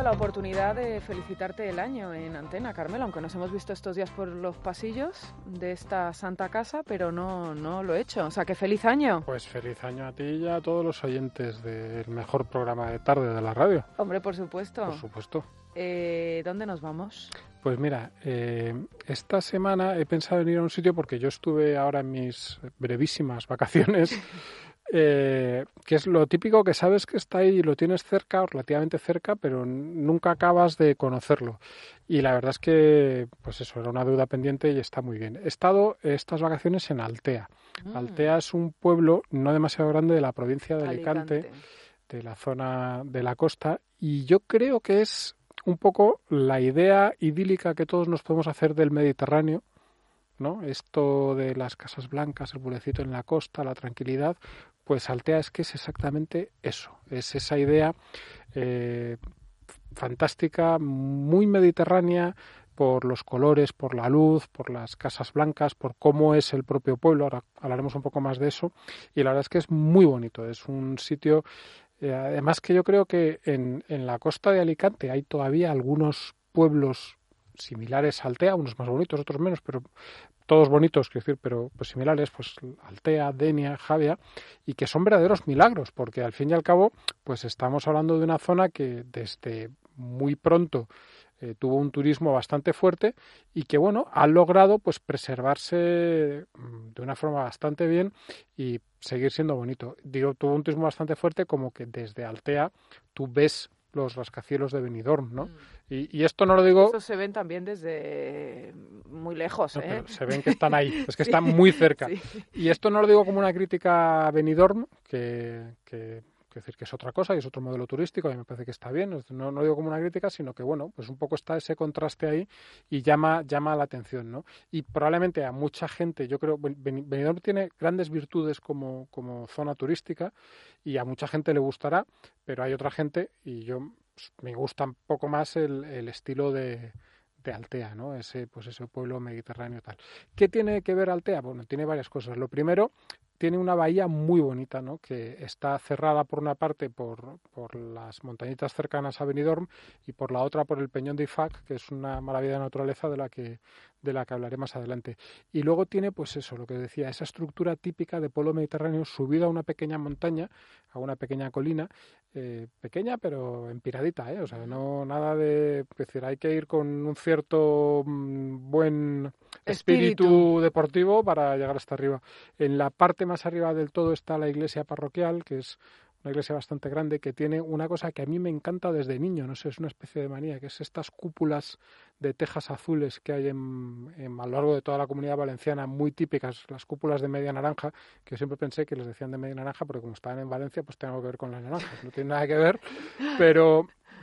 la oportunidad de felicitarte el año en antena, Carmelo, aunque nos hemos visto estos días por los pasillos de esta santa casa, pero no lo he hecho. O sea, que feliz año. Pues feliz año a ti y a todos los oyentes del mejor programa de tarde de la radio. Hombre, por supuesto. Por supuesto. ¿Dónde nos vamos? Pues mira, esta semana he pensado en ir a un sitio porque yo estuve ahora en mis brevísimas vacaciones, que es lo típico que sabes que está ahí y lo tienes cerca, o relativamente cerca, pero nunca acabas de conocerlo. Y la verdad es que, pues eso, era una deuda pendiente y está muy bien. He estado estas vacaciones en Altea. Altea es un pueblo no demasiado grande de la provincia de Alicante, de la zona de la costa, y yo creo que es un poco la idea idílica que todos nos podemos hacer del Mediterráneo, ¿no? Esto de las casas blancas, el pueblecito en la costa, la tranquilidad, pues Altea es que es exactamente eso, es esa idea fantástica, muy mediterránea, por los colores, por la luz, por las casas blancas, por cómo es el propio pueblo. Ahora hablaremos un poco más de eso, y la verdad es que es muy bonito, es un sitio. Además que yo creo que en la costa de Alicante hay todavía algunos pueblos similares a Altea, unos más bonitos, otros menos, pero todos bonitos, quiero decir, pero pues similares, pues Altea, Denia, Javia, y que son verdaderos milagros, porque al fin y al cabo, pues estamos hablando de una zona que desde muy pronto tuvo un turismo bastante fuerte y que, bueno, ha logrado pues preservarse de una forma bastante bien y seguir siendo bonito. Digo, tuvo un turismo bastante fuerte, como que desde Altea tú ves los rascacielos de Benidorm, ¿no? Y esto no lo digo... Estos se ven también desde muy lejos, no, ¿eh? pero se ven que están ahí, es que están muy cerca. Sí. Y esto no lo digo como una crítica a Benidorm, que decir que es otra cosa y es otro modelo turístico y me parece que está bien, no lo digo como una crítica, sino que bueno, pues un poco está ese contraste ahí y llama la atención, ¿no? Y probablemente a mucha gente, yo creo, Benidorm tiene grandes virtudes como zona turística y a mucha gente le gustará, pero hay otra gente, y yo me gusta un poco más el estilo de Altea, ¿no? Ese pueblo mediterráneo tal. ¿Qué tiene que ver Altea? Bueno, tiene varias cosas. Lo primero, tiene una bahía muy bonita, ¿no? Que está cerrada por una parte por las montañitas cercanas a Benidorm y por la otra por el Peñón de Ifac, que es una maravilla de naturaleza de la que hablaré más adelante. Y luego tiene, pues eso, lo que decía, esa estructura típica de pueblo mediterráneo subido a una pequeña montaña, a una pequeña colina, pequeña pero empiradita, o sea, no nada de, es decir, hay que ir con un cierto buen espíritu deportivo para llegar hasta arriba. En la parte más arriba del todo está la iglesia parroquial, que es una iglesia bastante grande, que tiene una cosa que a mí me encanta desde niño, no sé, es una especie de manía, que es estas cúpulas de tejas azules que hay a lo largo de toda la Comunidad Valenciana, muy típicas, las cúpulas de media naranja, que yo siempre pensé que les decían de media naranja, porque como estaban en Valencia, pues tiene algo que ver con las naranjas, no tiene nada que ver, pero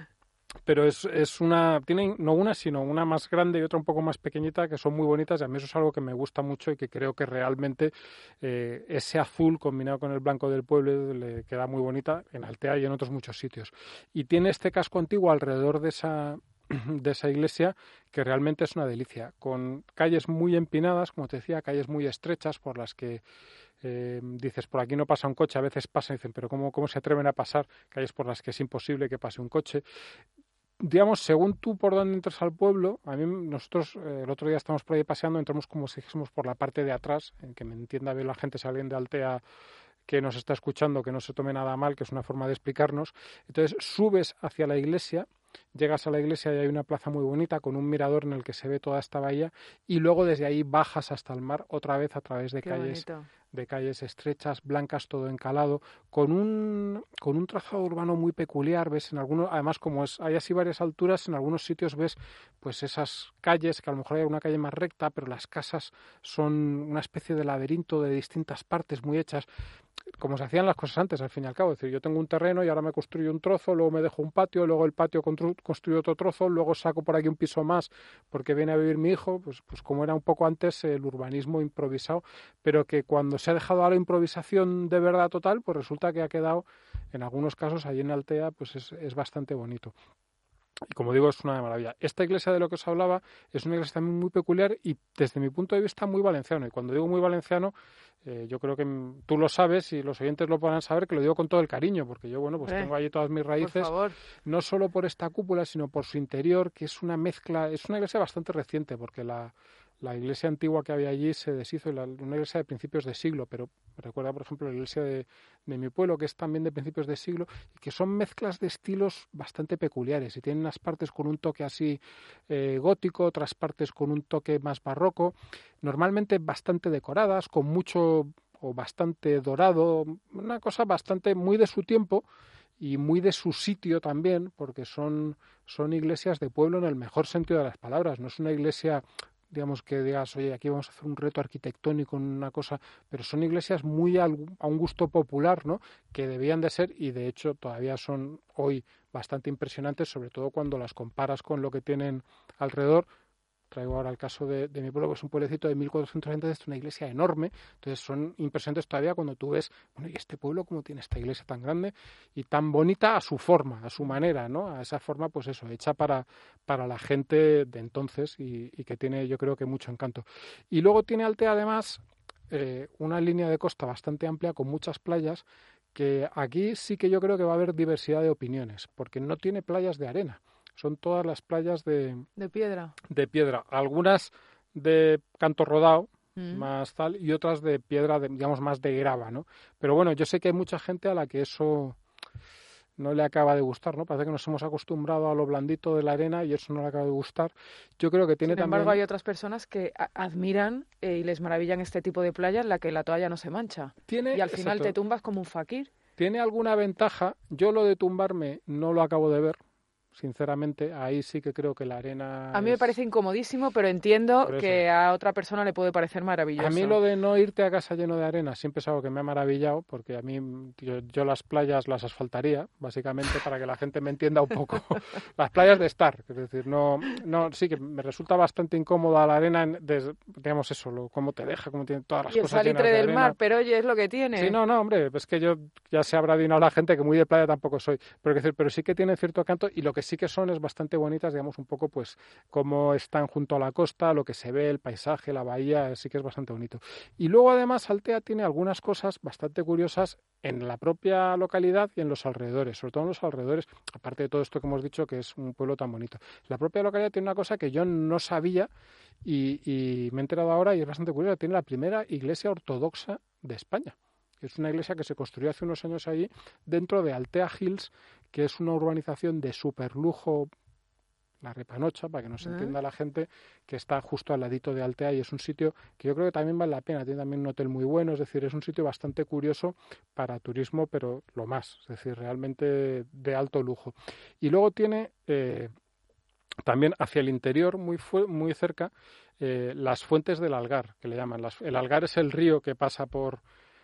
es una, tiene no una, sino una más grande y otra un poco más pequeñita, que son muy bonitas, y a mí eso es algo que me gusta mucho y que creo que realmente ese azul combinado con el blanco del pueblo le queda muy bonita en Altea y en otros muchos sitios. Y tiene este casco antiguo alrededor de esa iglesia, que realmente es una delicia, con calles muy empinadas, como te decía, calles muy estrechas por las que dices, por aquí no pasa un coche, a veces pasan y dicen, pero ¿cómo se atreven a pasar? Calles por las que es imposible que pase un coche. Digamos, según tú por dónde entras al pueblo, nosotros el otro día estamos por ahí paseando, entramos como si dijésemos por la parte de atrás, en que me entienda bien la gente, si alguien de Altea que nos está escuchando, que no se tome nada mal, que es una forma de explicarnos. Entonces subes hacia la iglesia, llegas a la iglesia y hay una plaza muy bonita con un mirador en el que se ve toda esta bahía, y luego desde ahí bajas hasta el mar otra vez a través de calles estrechas, blancas, todo encalado, con un trazado urbano muy peculiar. Ves en algunos, además como hay así varias alturas, en algunos sitios ves pues esas calles, que a lo mejor hay una calle más recta, pero las casas son una especie de laberinto de distintas partes muy hechas, como se hacían las cosas antes, al fin y al cabo. Es decir, yo tengo un terreno y ahora me construyo un trozo, luego me dejo un patio, luego el patio construyo otro trozo, luego saco por aquí un piso más porque viene a vivir mi hijo, pues como era un poco antes el urbanismo improvisado, pero que cuando se ha dejado a la improvisación de verdad total, pues resulta que ha quedado, en algunos casos, allí en Altea, pues es bastante bonito. Y como digo, es una maravilla. Esta iglesia de lo que os hablaba es una iglesia también muy peculiar y desde mi punto de vista muy valenciano. Y cuando digo muy valenciano, yo creo que tú lo sabes y los oyentes lo podrán saber, que lo digo con todo el cariño, porque yo, bueno, pues tengo allí todas mis raíces, no solo por esta cúpula, sino por su interior, que es una mezcla, es una iglesia bastante reciente, porque la iglesia antigua que había allí se deshizo, una iglesia de principios de siglo, pero recuerda, por ejemplo, la iglesia de mi pueblo, que es también de principios de siglo, y que son mezclas de estilos bastante peculiares, y tienen unas partes con un toque así gótico, otras partes con un toque más barroco, normalmente bastante decoradas, con mucho o bastante dorado, una cosa bastante muy de su tiempo, y muy de su sitio también, porque son iglesias de pueblo en el mejor sentido de las palabras. No es una iglesia, digamos, que digas, oye, aquí vamos a hacer un reto arquitectónico en una cosa, pero son iglesias muy a un gusto popular, ¿no? Que debían de ser, y de hecho todavía son hoy bastante impresionantes, sobre todo cuando las comparas con lo que tienen alrededor. Traigo ahora el caso de mi pueblo, que es un pueblecito de 1.400 habitantes, es una iglesia enorme, entonces son impresionantes todavía cuando tú ves, bueno, ¿y este pueblo cómo tiene esta iglesia tan grande y tan bonita a su forma, a su manera, ¿no? A esa forma, pues eso, hecha para la gente de entonces y que tiene, yo creo que mucho encanto. Y luego tiene Altea, además, una línea de costa bastante amplia con muchas playas, que aquí sí que yo creo que va a haber diversidad de opiniones, porque no tiene playas de arena. Son todas las playas de piedra. De piedra. Algunas de canto rodado, más tal, y otras de piedra, digamos, más de grava, ¿no? Pero bueno, yo sé que hay mucha gente a la que eso no le acaba de gustar, ¿no? Parece que nos hemos acostumbrado a lo blandito de la arena y eso no le acaba de gustar. Yo creo que tiene Sin embargo, también... hay otras personas que admiran y les maravillan este tipo de playa en la que la toalla no se mancha. Y al final te tumbas como un fakir. Tiene alguna ventaja. Yo lo de tumbarme no lo acabo de ver. Sinceramente, ahí sí que creo que la arena... A mí me parece incomodísimo, pero entiendo que a otra persona le puede parecer maravilloso. A mí lo de no irte a casa lleno de arena siempre es algo que me ha maravillado, porque a mí yo las playas las asfaltaría, básicamente, para que la gente me entienda un poco. Las playas de estar, es decir, no sí que me resulta bastante incómoda la arena, digamos eso, cómo te deja, cómo tiene todas las cosas llenas de arena. Y el salitre del mar, pero oye, es lo que tiene. Sí, no, hombre, es que yo ya se habrá adivinado la gente que muy de playa tampoco soy, pero sí que tiene cierto canto y lo que sí que son es bastante bonitas, digamos, un poco pues cómo están junto a la costa, lo que se ve, el paisaje, la bahía, sí que es bastante bonito. Y luego además Altea tiene algunas cosas bastante curiosas en la propia localidad y en los alrededores, sobre todo en los alrededores, aparte de todo esto que hemos dicho que es un pueblo tan bonito. La propia localidad tiene una cosa que yo no sabía y me he enterado ahora y es bastante curiosa, tiene la primera iglesia ortodoxa de España. Es una iglesia que se construyó hace unos años allí dentro de Altea Hills, que es una urbanización de superlujo, la Repanocha, para que nos entienda la gente, que está justo al ladito de Altea y es un sitio que yo creo que también vale la pena. Tiene también un hotel muy bueno, es decir, es un sitio bastante curioso para turismo, pero lo más, es decir, realmente de alto lujo. Y luego tiene también hacia el interior, muy cerca, las fuentes del Algar, que le llaman. El Algar es el río que pasa por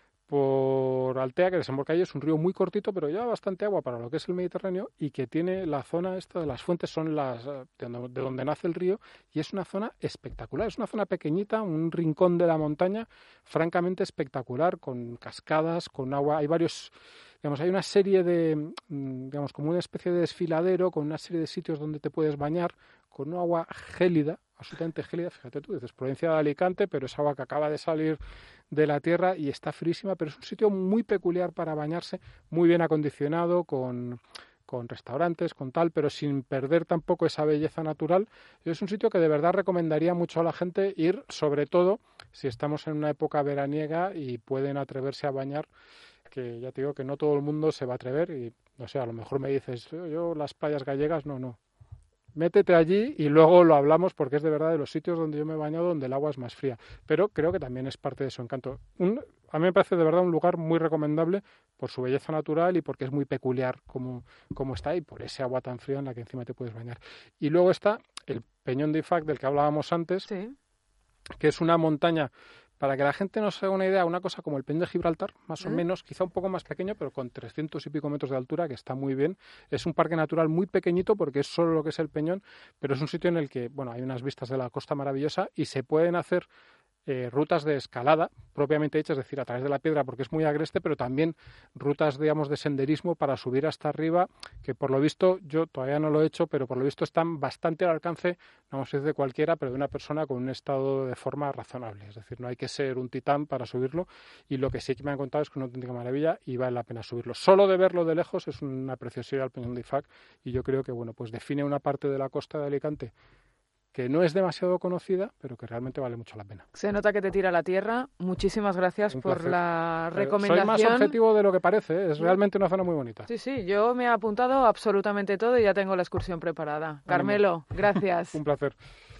Altea, que desemboca ahí, es un río muy cortito, pero lleva bastante agua para lo que es el Mediterráneo y que tiene la zona esta de las fuentes, son de donde nace el río, y es una zona espectacular, es una zona pequeñita, un rincón de la montaña, francamente espectacular, con cascadas, con agua, hay varios... Digamos, hay una serie de, digamos, como una especie de desfiladero, con una serie de sitios donde te puedes bañar, con un agua gélida, absolutamente gélida, fíjate tú, dices provincia de Alicante, pero es agua que acaba de salir de la tierra y está frísima, pero es un sitio muy peculiar para bañarse, muy bien acondicionado, con restaurantes, con tal, pero sin perder tampoco esa belleza natural. Es un sitio que de verdad recomendaría mucho a la gente ir, sobre todo si estamos en una época veraniega y pueden atreverse a bañar, que ya te digo que no todo el mundo se va a atrever y, no sé, a lo mejor me dices, yo las playas gallegas, no. Métete allí y luego lo hablamos porque es de verdad de los sitios donde yo me he bañado donde el agua es más fría. Pero creo que también es parte de su encanto. A mí me parece de verdad un lugar muy recomendable por su belleza natural y porque es muy peculiar como está y por ese agua tan fría en la que encima te puedes bañar. Y luego está el Peñón de Ifac del que hablábamos antes, sí, que es una montaña... Para que la gente nos haga una idea, una cosa como el Peñón de Gibraltar, más o menos, quizá un poco más pequeño, pero con 300 y pico metros de altura, que está muy bien. Es un parque natural muy pequeñito porque es solo lo que es el Peñón, pero es un sitio en el que, bueno, hay unas vistas de la costa maravillosa y se pueden hacer rutas de escalada propiamente hechas, es decir, a través de la piedra porque es muy agreste, pero también rutas, digamos, de senderismo para subir hasta arriba, que por lo visto, yo todavía no lo he hecho, pero por lo visto están bastante al alcance, no vamos a decir de cualquiera, pero de una persona con un estado de forma razonable. Es decir, no hay que ser un titán para subirlo, y lo que sí que me han contado es que es una auténtica maravilla y vale la pena subirlo. Solo de verlo de lejos es una preciosidad el Peñón de Ifac, y yo creo que, bueno, pues define una parte de la costa de Alicante que no es demasiado conocida, pero que realmente vale mucho la pena. Se nota que te tira la tierra. Muchísimas gracias por la recomendación. Soy más objetivo de lo que parece, es realmente una zona muy bonita. Sí, sí, yo me he apuntado absolutamente todo y ya tengo la excursión preparada. Carmelo, gracias. Un placer.